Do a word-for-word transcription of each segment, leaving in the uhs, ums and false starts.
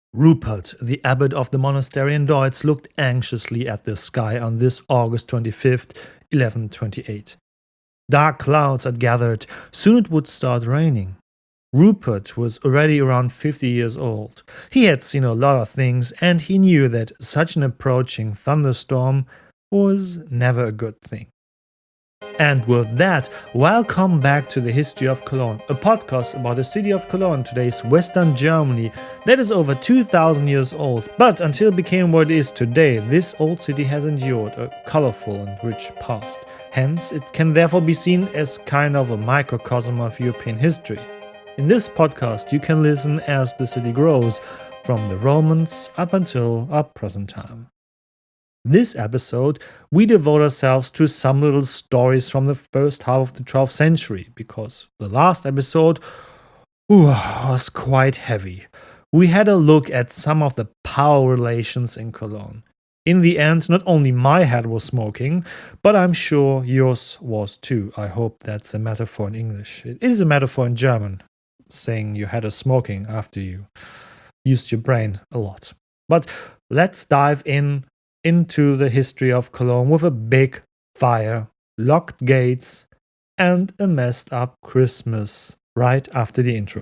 Rupert, the abbot of the monastery in Deutz, looked anxiously at the sky on this August twenty-fifth, eleven twenty-eight. Dark clouds had gathered, soon it would start raining. Rupert was already around fifty years old. He had seen a lot of things, and he knew that such an approaching thunderstorm was never a good thing. And with that, welcome back to the History of Cologne, a podcast about the city of Cologne, today's Western Germany, that is over two thousand years old. But until it became what it is today, this old city has endured a colorful and rich past. Hence, it can therefore be seen as kind of a microcosm of European history. In this podcast, you can listen as the city grows, from the Romans up until our present time. This episode, we devote ourselves to some little stories from the first half of the twelfth century, because the last episode ooh, was quite heavy. We had a look at some of the power relations in Cologne. In the end, not only my head was smoking, but I'm sure yours was too. I hope that's a metaphor in English. It is a metaphor in German, saying your head is smoking after you used your brain a lot. But let's dive in into the history of Cologne with a big fire, locked gates, and a messed up Christmas right after the intro.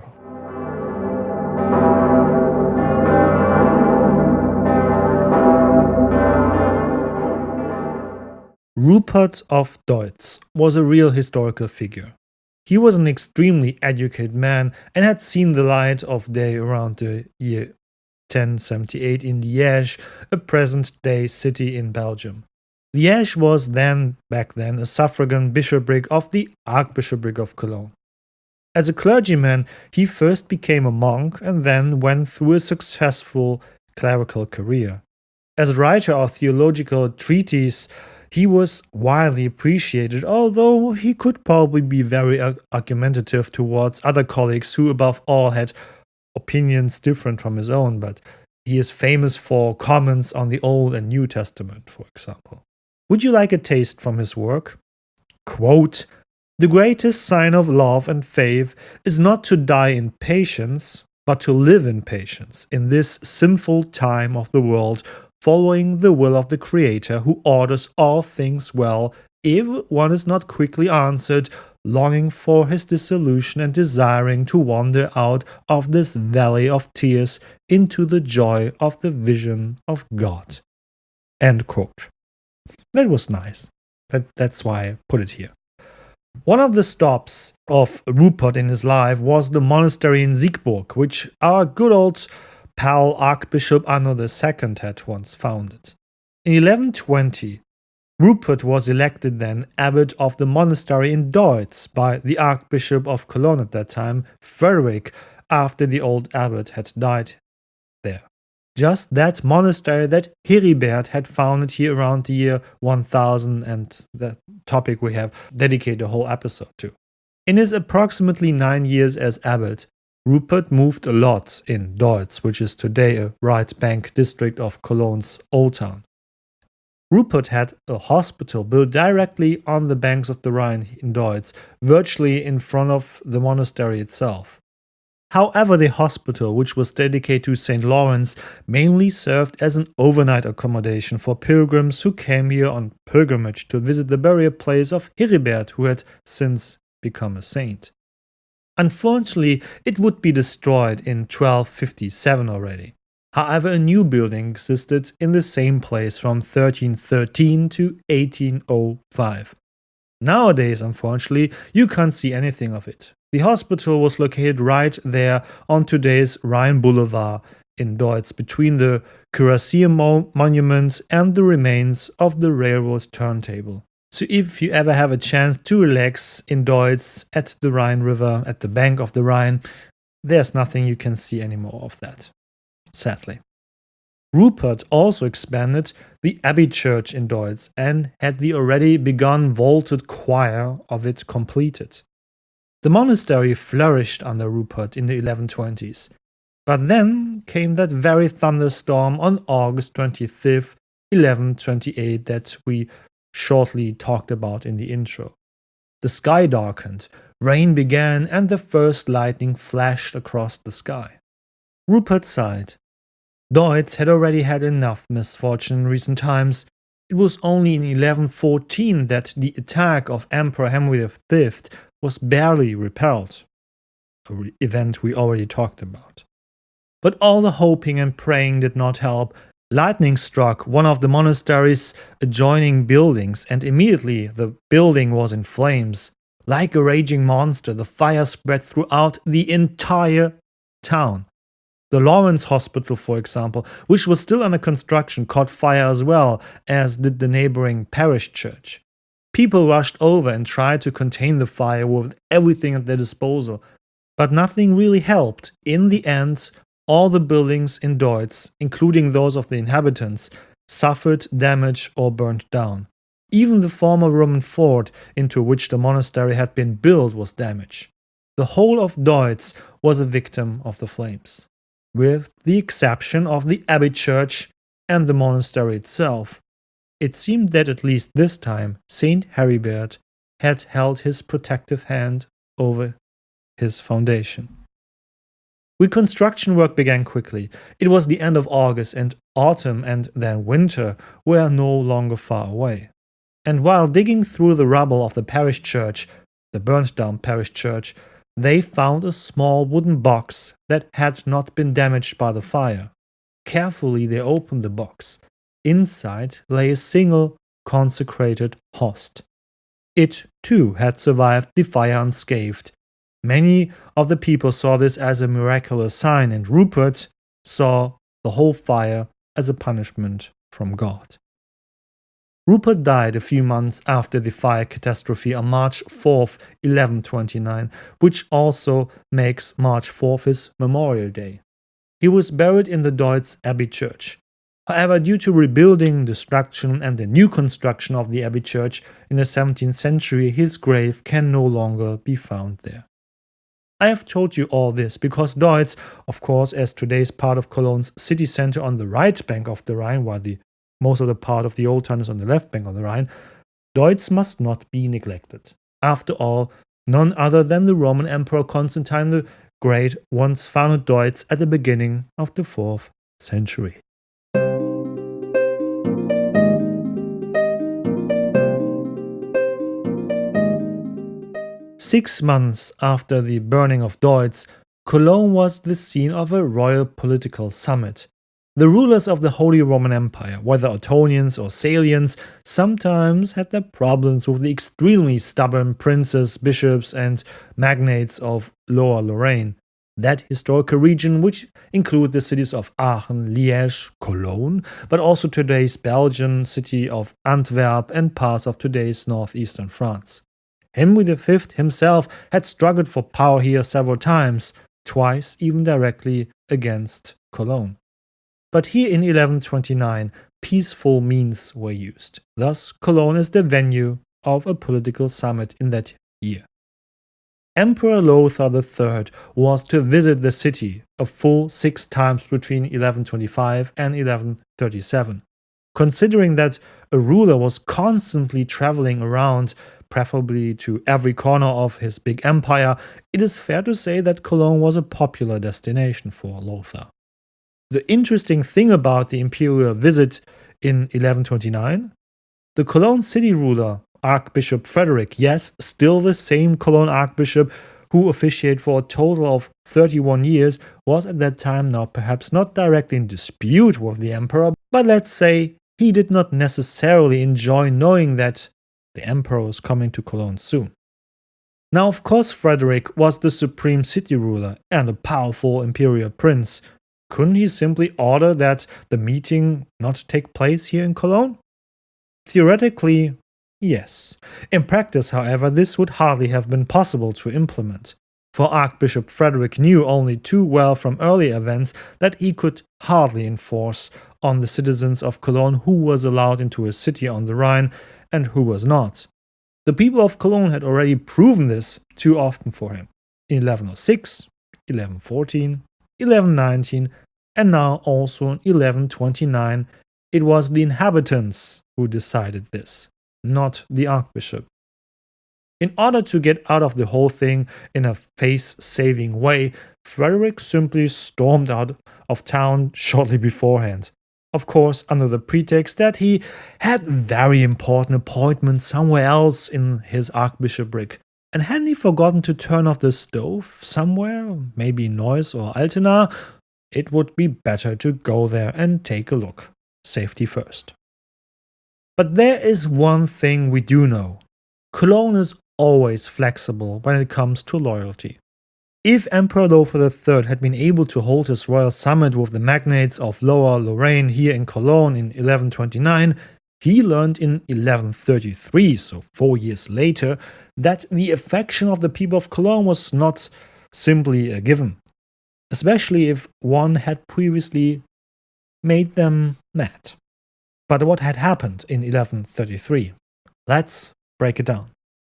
Rupert of Deutz was a real historical figure. He was an extremely educated man and had seen the light of day around the year ten seventy-eight in Liège, a present-day city in Belgium. Liège was then, back then, a suffragan bishopric of the Archbishopric of Cologne. As a clergyman, he first became a monk and then went through a successful clerical career. As a writer of theological treatises, he was widely appreciated, although he could probably be very argumentative towards other colleagues who, above all, had opinions different from his own, but he is famous for comments on the Old and New Testament, for example. Would you like a taste from his work? Quote, "The greatest sign of love and faith is not to die in patience, but to live in patience in this sinful time of the world, following the will of the Creator who orders all things well, if one is not quickly answered, longing for his dissolution and desiring to wander out of this valley of tears into the joy of the vision of God." End quote. That was nice. That, that's why I put it here. One of the stops of Rupert in his life was the monastery in Siegburg, which our good old pal Archbishop Anno the Second had once founded. In eleven twenty, Rupert was elected then abbot of the monastery in Deutz by the Archbishop of Cologne at that time, Frederick, after the old abbot had died there. Just that monastery that Heribert had founded here around the year one thousand, and that topic we have dedicated a whole episode to. In his approximately nine years as abbot, Rupert moved a lot in Deutz, which is today a right bank district of Cologne's Old Town. Rupert had a hospital built directly on the banks of the Rhine in Deutz, virtually in front of the monastery itself. However, the hospital, which was dedicated to Saint Lawrence, mainly served as an overnight accommodation for pilgrims who came here on pilgrimage to visit the burial place of Heribert, who had since become a saint. Unfortunately, it would be destroyed in twelve fifty-seven already. However, a new building existed in the same place from thirteen thirteen to eighteen oh five. Nowadays, unfortunately, you can't see anything of it. The hospital was located right there on today's Rhine Boulevard in Deutz, between the Cuirassier Mo- Monument and the remains of the railroad turntable. So if you ever have a chance to relax in Deutz at the Rhine River, at the bank of the Rhine, there's nothing you can see anymore of that, sadly. Rupert also expanded the Abbey Church in Deutz and had the already begun vaulted choir of it completed. The monastery flourished under Rupert in the eleven twenties, but then came that very thunderstorm on August twenty-fifth, eleven twenty-eight that we shortly talked about in the intro. The sky darkened, rain began, and the first lightning flashed across the sky. Rupert sighed. Deutz had already had enough misfortune in recent times. It was only in eleven fourteen that the attack of Emperor Henry the Fifth was barely repelled, an re- event we already talked about. But all the hoping and praying did not help. Lightning struck one of the monastery's adjoining buildings, and immediately the building was in flames. Like a raging monster, the fire spread throughout the entire town. The Lawrence Hospital, for example, which was still under construction, caught fire as well, as did the neighboring parish church. People rushed over and tried to contain the fire with everything at their disposal, but nothing really helped. In the end, all the buildings in Deutz, including those of the inhabitants, suffered damage or burned down. Even the former Roman fort into which the monastery had been built was damaged. The whole of Deutz was a victim of the flames, with the exception of the abbey church and the monastery itself. It seemed that at least this time Saint Heribert had held his protective hand over his foundation. Reconstruction work began quickly. It was the end of August, and autumn and then winter were no longer far away. And while digging through the rubble of the parish church, the burnt down parish church, they found a small wooden box that had not been damaged by the fire. Carefully they opened the box. Inside lay a single consecrated host. It, too, had survived the fire unscathed. Many of the people saw this as a miraculous sign, and Rupert saw the whole fire as a punishment from God. Rupert died a few months after the fire catastrophe on March fourth, eleven twenty-nine, which also makes March fourth his Memorial Day. He was buried in the Deutz Abbey Church. However, due to rebuilding, destruction, and the new construction of the Abbey Church in the seventeenth century, his grave can no longer be found there. I have told you all this because Deutz, of course, as today's part of Cologne's city center on the right bank of the Rhine, while the most of the part of the old town is on the left bank of the Rhine, Deutz must not be neglected. After all, none other than the Roman Emperor Constantine the Great once founded Deutz at the beginning of the fourth century. Six months after the burning of Deutz, Cologne was the scene of a royal political summit. The rulers of the Holy Roman Empire, whether Ottonians or Salians, sometimes had their problems with the extremely stubborn princes, bishops, and magnates of Lower Lorraine, that historical region which included the cities of Aachen, Liège, Cologne, but also today's Belgian city of Antwerp and parts of today's northeastern France. Henry the Fifth himself had struggled for power here several times, twice even directly against Cologne. But here in eleven twenty-nine, peaceful means were used. Thus, Cologne is the venue of a political summit in that year. Emperor Lothar the Third was to visit the city a full six times between eleven twenty-five and eleven thirty-seven. Considering that a ruler was constantly traveling around, preferably to every corner of his big empire, it is fair to say that Cologne was a popular destination for Lothar. The interesting thing about the imperial visit in eleven twenty-nine, the Cologne city ruler, Archbishop Frederick, yes, still the same Cologne archbishop who officiated for a total of thirty-one years, was at that time now perhaps not directly in dispute with the emperor, but let's say he did not necessarily enjoy knowing that the emperor was coming to Cologne soon. Now, of course, Frederick was the supreme city ruler and a powerful imperial prince. Couldn't he simply order that the meeting not take place here in Cologne? Theoretically, yes. In practice, however, this would hardly have been possible to implement. For Archbishop Frederick knew only too well from earlier events that he could hardly enforce on the citizens of Cologne who was allowed into a city on the Rhine and who was not. The people of Cologne had already proven this too often for him. In eleven oh six, eleven fourteen, eleven nineteen, and now also in eleven twenty-nine, it was the inhabitants who decided this, not the archbishop. In order to get out of the whole thing in a face-saving way, Frederick simply stormed out of town shortly beforehand. Of course, under the pretext that he had very important appointments somewhere else in his archbishopric. And hadn't he forgotten to turn off the stove somewhere, maybe Neuss or Altena? It would be better to go there and take a look. Safety first. But there is one thing we do know. Cologne is always flexible when it comes to loyalty. If Emperor Lothar the Third had been able to hold his royal summit with the magnates of Lower Lorraine here in Cologne in eleven twenty-nine, he learned in eleven thirty-three, so four years later, that the affection of the people of Cologne was not simply a given, especially if one had previously made them mad. But what had happened in eleven thirty-three? Let's break it down.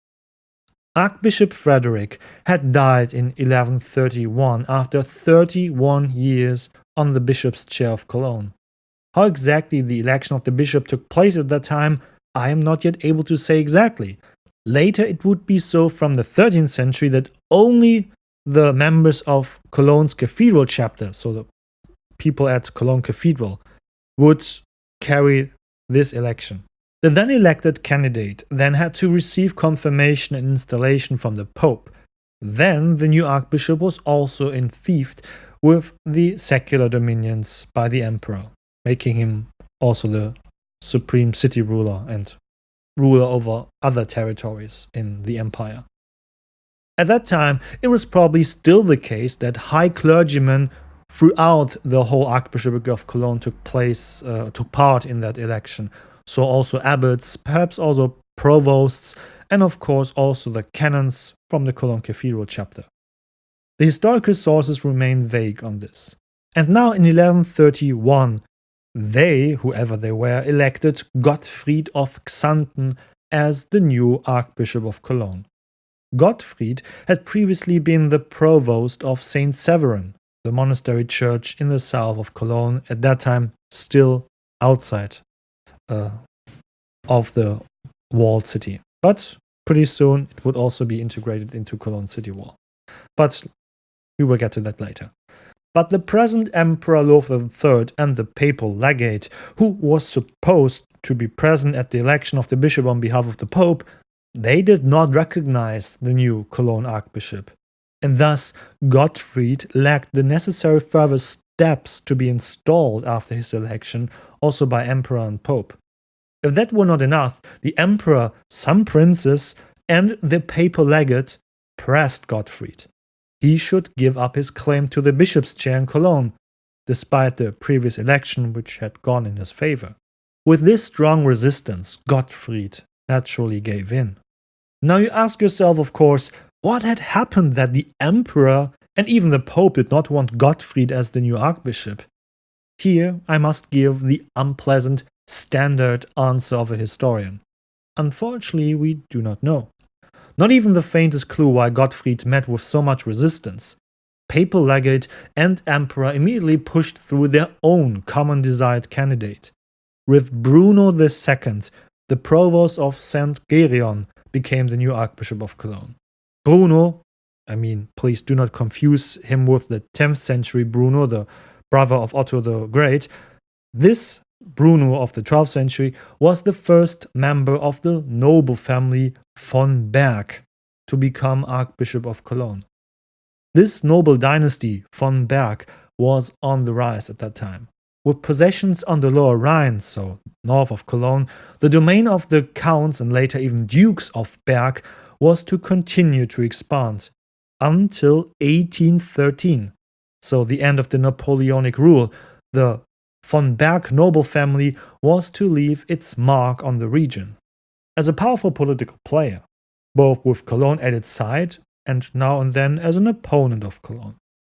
Archbishop Frederick had died in eleven thirty-one after thirty-one years on the bishop's chair of Cologne. How exactly the election of the bishop took place at that time, I am not yet able to say exactly. Later it would be so from the thirteenth century that only the members of Cologne's cathedral chapter, so the people at Cologne Cathedral, would carry this election. The then elected candidate then had to receive confirmation and installation from the Pope. Then the new archbishop was also enfeoffed with the secular dominions by the emperor, making him also the supreme city ruler and ruler over other territories in the empire. At that time, it was probably still the case that high clergymen throughout the whole archbishopric of Cologne took place, uh, took part in that election. So also abbots, perhaps also provosts, and of course also the canons from the Cologne Cathedral chapter. The historical sources remain vague on this. And now in eleven thirty-one, they, whoever they were, elected Gottfried of Xanten as the new Archbishop of Cologne. Gottfried had previously been the provost of Saint Severin, the monastery church in the south of Cologne, at that time still outside Uh, of the walled city. But pretty soon it would also be integrated into Cologne city wall. But we will get to that later. But the present Emperor Lothar the Third and the papal legate, who was supposed to be present at the election of the bishop on behalf of the Pope, they did not recognize the new Cologne archbishop. And thus Gottfried lacked the necessary further steps to be installed after his election, also by emperor and pope. If that were not enough, the emperor, some princes, and the papal legate pressed Gottfried. He should give up his claim to the bishop's chair in Cologne, despite the previous election which had gone in his favor. With this strong resistance, Gottfried naturally gave in. Now you ask yourself, of course, what had happened that the emperor and even the pope did not want Gottfried as the new archbishop? Here I must give the unpleasant standard answer of a historian. Unfortunately, we do not know. Not even the faintest clue why Gottfried met with so much resistance. Papal legate and emperor immediately pushed through their own common desired candidate. With Bruno the Second, the provost of Saint Gereon became the new archbishop of Cologne. Bruno, I mean, please do not confuse him with the tenth century Bruno, the brother of Otto the Great. This Bruno of the twelfth century was the first member of the noble family von Berg to become Archbishop of Cologne. This noble dynasty, von Berg, was on the rise at that time. With possessions on the Lower Rhine, so north of Cologne, the domain of the counts and later even dukes of Berg was to continue to expand until eighteen thirteen, so the end of the Napoleonic rule. The von Berg noble family was to leave its mark on the region. As a powerful political player, both with Cologne at its side and now and then as an opponent of Cologne.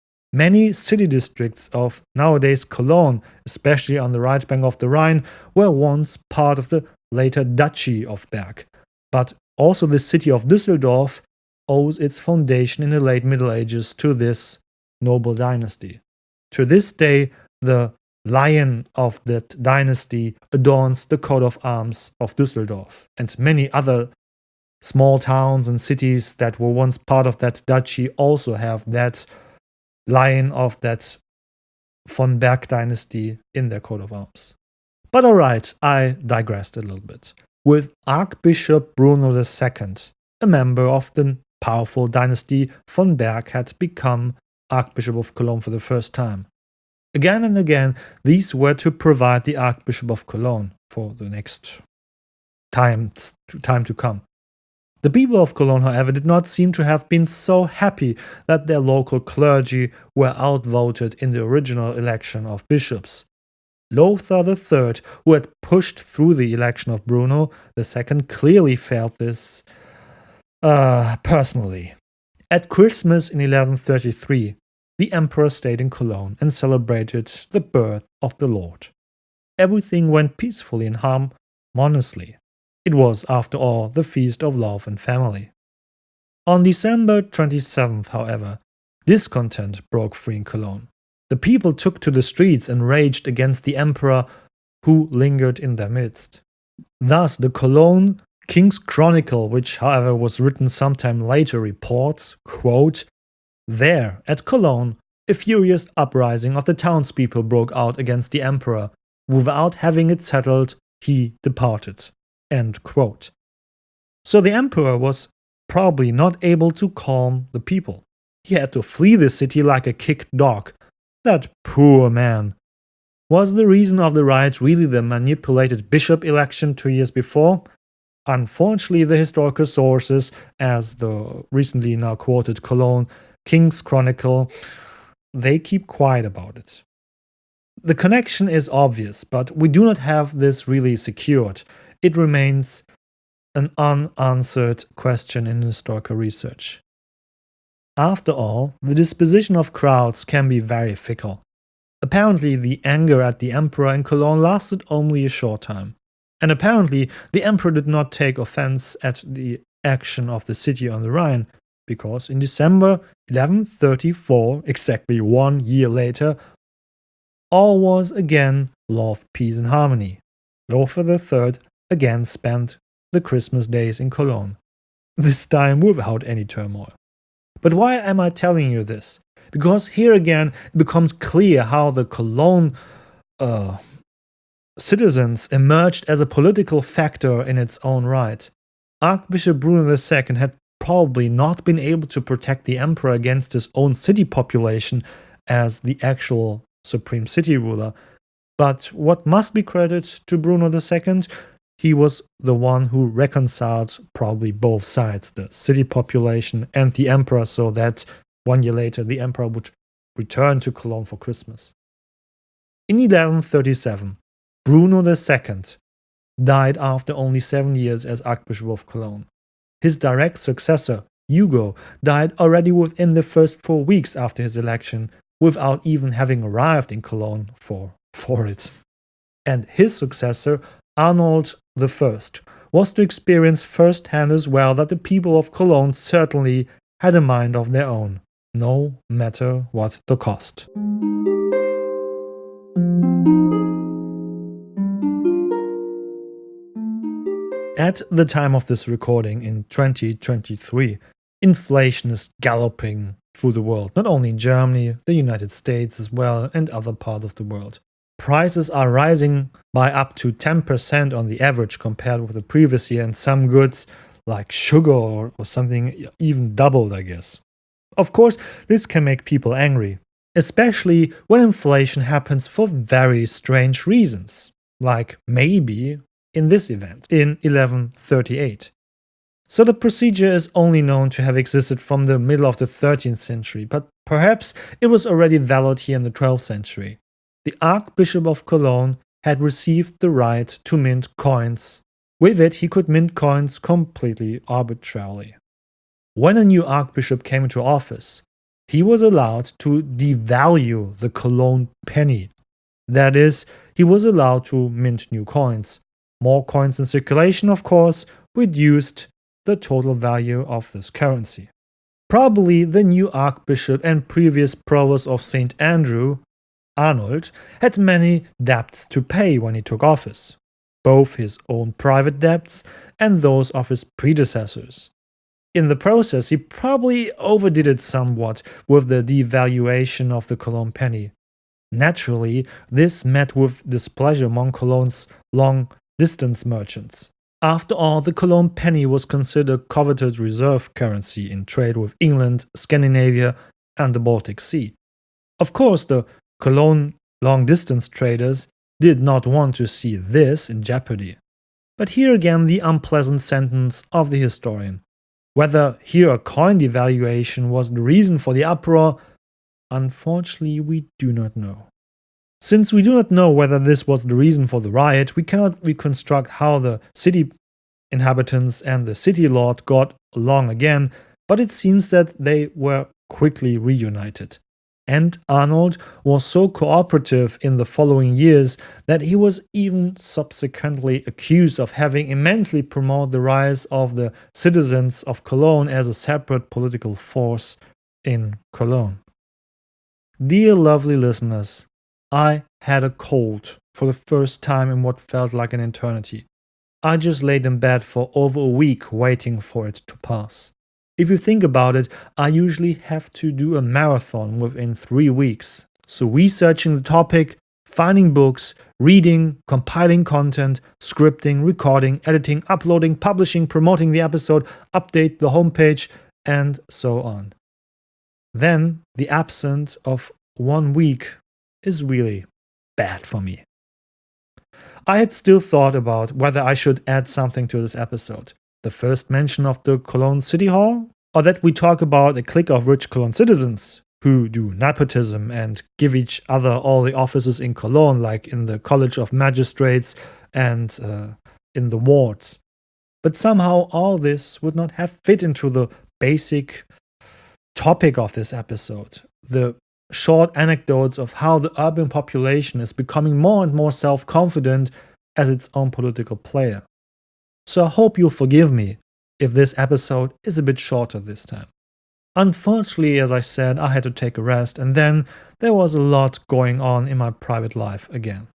Many city districts of nowadays Cologne, especially on the right bank of the Rhine, were once part of the later Duchy of Berg, but also the city of Düsseldorf owes its foundation in the late Middle Ages to this noble dynasty. To this day, the lion of that dynasty adorns the coat of arms of Düsseldorf, and many other Small towns and cities that were once part of that duchy also have that line of that von Berg dynasty in their coat of arms. But alright, I digressed a little bit. With Archbishop Bruno the Second, a member of the powerful dynasty von Berg, had become Archbishop of Cologne for the first time. Again and again, these were to provide the Archbishop of Cologne for the next time, time to come. The people of Cologne, however, did not seem to have been so happy that their local clergy were outvoted in the original election of bishops. Lothar the Third, who had pushed through the election of Bruno the Second, clearly felt this uh, personally. At Christmas in eleven thirty-three, the emperor stayed in Cologne and celebrated the birth of the Lord. Everything went peacefully and harmoniously. It was, after all, the feast of love and family. On December twenty-seventh, however, discontent broke free in Cologne. The people took to the streets and raged against the emperor who lingered in their midst. Thus, the Cologne King's Chronicle, which however was written sometime later, reports, quote, "There, at Cologne, a furious uprising of the townspeople broke out against the emperor. Without having it settled, he departed." End quote. So the emperor was probably not able to calm the people. He had to flee the city like a kicked dog. That poor man. Was the reason of the riots really the manipulated bishop election two years before? Unfortunately, the historical sources, as the recently now quoted Cologne King's Chronicle, they keep quiet about it. The connection is obvious, but we do not have this really secured. It remains an unanswered question in historical research. After all, the disposition of crowds can be very fickle. Apparently, the anger at the emperor in Cologne lasted only a short time. And apparently, the emperor did not take offense at the action of the city on the Rhine, because in December eleven thirty-four, exactly one year later, all was again love, peace, and harmony. Lothar the Third again spent the Christmas days in Cologne, this time without any turmoil. But why am I telling you this? Because here again it becomes clear how the Cologne uh, citizens emerged as a political factor in its own right. Archbishop Bruno the Second had probably not been able to protect the emperor against his own city population as the actual supreme city ruler. But what must be credited to Bruno the Second? He was the one who reconciled probably both sides, the city population and the emperor, so that one year later the emperor would return to Cologne for Christmas. In eleven thirty-seven, Bruno the Second died after only seven years as Archbishop of Cologne. His direct successor, Hugo, died already within the first four weeks after his election, without even having arrived in Cologne for, for it. And his successor, Arnold the First, was to experience firsthand as well that the people of Cologne certainly had a mind of their own, no matter what the cost. At the time of this recording in twenty twenty-three, inflation is galloping through the world, not only in Germany, the United States as well, and other parts of the world. Prices are rising by up to ten percent on the average compared with the previous year, and some goods like sugar or, or something even doubled, I guess. Of course, this can make people angry, especially when inflation happens for very strange reasons, like maybe in this event in eleven thirty-eight. So the procedure is only known to have existed from the middle of the thirteenth century, but perhaps it was already valid here in the twelfth century. The Archbishop of Cologne had received the right to mint coins. With it, he could mint coins completely arbitrarily. When a new archbishop came into office, he was allowed to devalue the Cologne penny. That is, he was allowed to mint new coins. More coins in circulation, of course, reduced the total value of this currency. Probably the new archbishop and previous provost of Saint Andrew, Arnold, had many debts to pay when he took office. both his own private debts and those of his predecessors. In the process, he probably overdid it somewhat with the devaluation of the Cologne penny. Naturally, this met with displeasure among Cologne's long-distance merchants. After all, the Cologne penny was considered a coveted reserve currency in trade with England, Scandinavia, and the Baltic Sea. Of course, the Cologne long-distance traders did not want to see this in jeopardy. But here again the unpleasant sentence of the historian. Whether here a coin devaluation was the reason for the uproar, unfortunately we do not know. Since we do not know whether this was the reason for the riot, we cannot reconstruct how the city inhabitants and the city lord got along again, but it seems that they were quickly reunited. And Arnold was so cooperative in the following years that he was even subsequently accused of having immensely promoted the rise of the citizens of Cologne as a separate political force in Cologne. Dear lovely listeners, I had a cold for the first time in what felt like an eternity. I just laid in bed for over a week waiting for it to pass. If you think about it, I usually have to do a marathon within three weeks. So researching the topic, finding books, reading, compiling content, scripting, recording, editing, uploading, publishing, promoting the episode, update the homepage, and so on. Then the absence of one week is really bad for me. I had still thought about whether I should add something to this episode. The first mention of the Cologne City Hall, or that we talk about a clique of rich Cologne citizens who do nepotism and give each other all the offices in Cologne, like in the College of Magistrates and uh, in the wards. But somehow all this would not have fit into the basic topic of this episode. The short anecdotes of how the urban population is becoming more and more self-confident as its own political player. So I hope you'll forgive me if this episode is a bit shorter this time. Unfortunately, as I said, I had to take a rest, and then there was a lot going on in my private life again.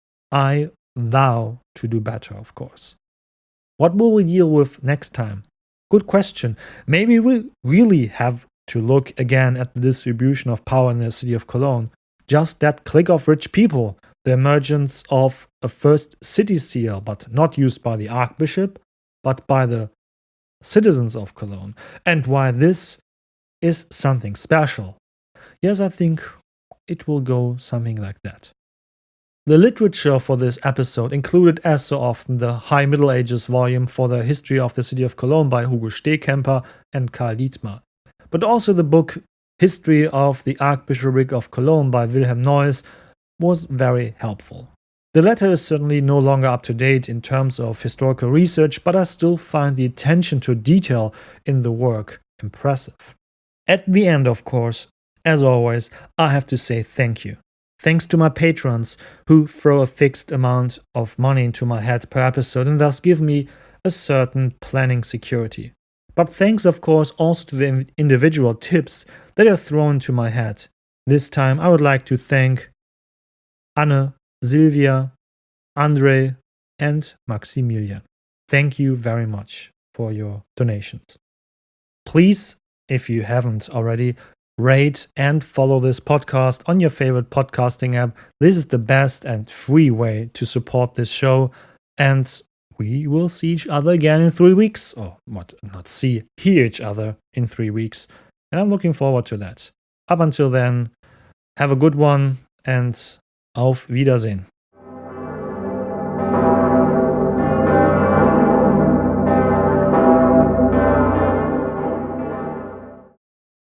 I vow to do better, of course. What will we deal with next time? Good question. Maybe we really have to look again at the distribution of power in the city of Cologne. Just that clique of rich people, the emergence of a first city seal, but not used by the archbishop, but by the citizens of Cologne, and why this is something special. Yes, I think it will go something like that. The literature for this episode included, as so often, the High Middle Ages volume for the history of the city of Cologne by Hugo Stehkemper and Karl Dietmar, but also the book History of the Archbishopric of Cologne by Wilhelm Neuss was very helpful. The latter is certainly no longer up to date in terms of historical research, but I still find the attention to detail in the work impressive. At the end, of course, as always, I have to say thank you. Thanks to my patrons who throw a fixed amount of money into my head per episode and thus give me a certain planning security. But thanks, of course, also to the individual tips that are thrown into my head. This time I would like to thank Anne, Silvia, Andre, and Maximilian. Thank you very much for your donations. Please, if you haven't already, rate and follow this podcast on your favorite podcasting app. This is the best and free way to support this show. And we will see each other again in three weeks. Or what, not see, hear each other in three weeks. And I'm looking forward to that. Up until then, have a good one and auf Wiedersehen.